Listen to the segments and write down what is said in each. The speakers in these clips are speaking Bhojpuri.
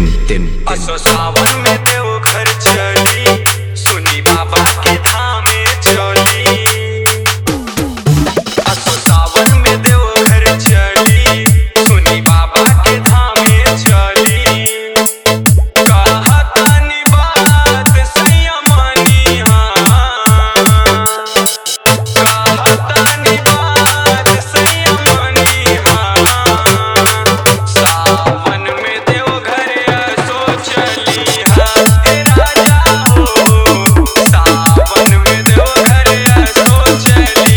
असो सावन में देव घर चली, सुनी बाबा के धामे चली। असो सावन में देव घर चली, सुनी बाबा के धामे चली। कहतानी बात सैया मानी, कहतानी बात सैया मानी। सावन में देव घर असो चली, राजा हो। सावन में देव घर असो चली।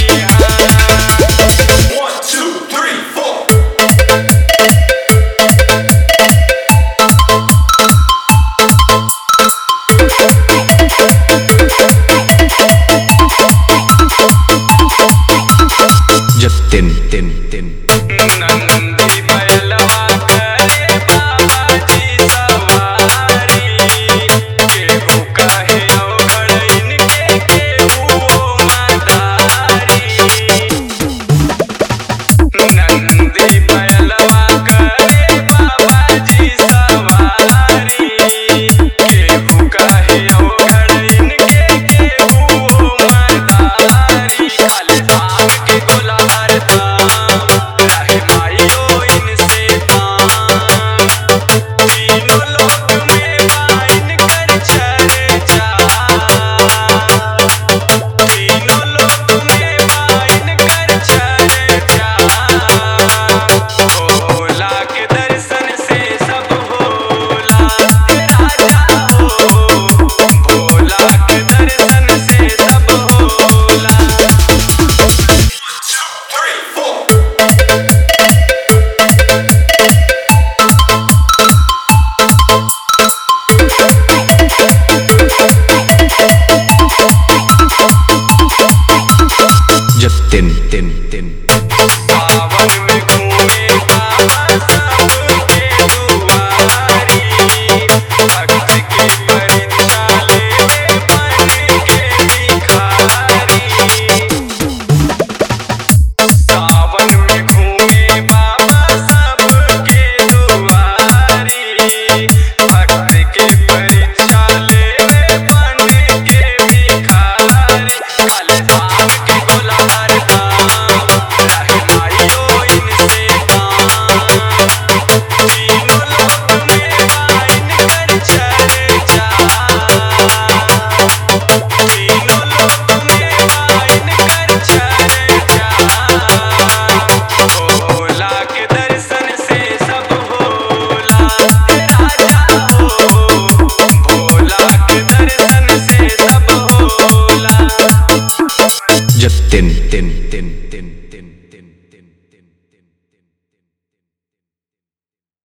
1 2 3 4 नंदी बैलवा करे बाबाजी सवारी। केहू कहे अवघड़ इनके, केहू मदारी। नंदी बैलवा करे बाबाजी सवारी। केहू कहे अवघड़ इनके, केहू मदारी। खाली भांग के गोला हरता, रहे माइयो इनसे काम। तीनों लोक में बाइन कर चर्चा, तीनों लोक में बाइन कर चर्चा। भोला के दर्शन से सब होला, राजा हो। भोला के दर्शन से सब होला। 1 2 3 4 सावन में घूमे बाबा सबके दुआरी। भक्त की परीक्षा लेवे बन के भिखारी। सावन में घूमे बाबा सबके दुआरी। भक्त की परीक्षा लेवे बन के भिखारी। खाली भांग के गोला हरता, रहे माइयो इनसे काम। तीनों लोक में बाइन कर चर्चा, तीनों लोक में बाइन कर चर्चा। भोला के दर्शन से सब होला, राजा हो। भोला के दर्शन से सब होला।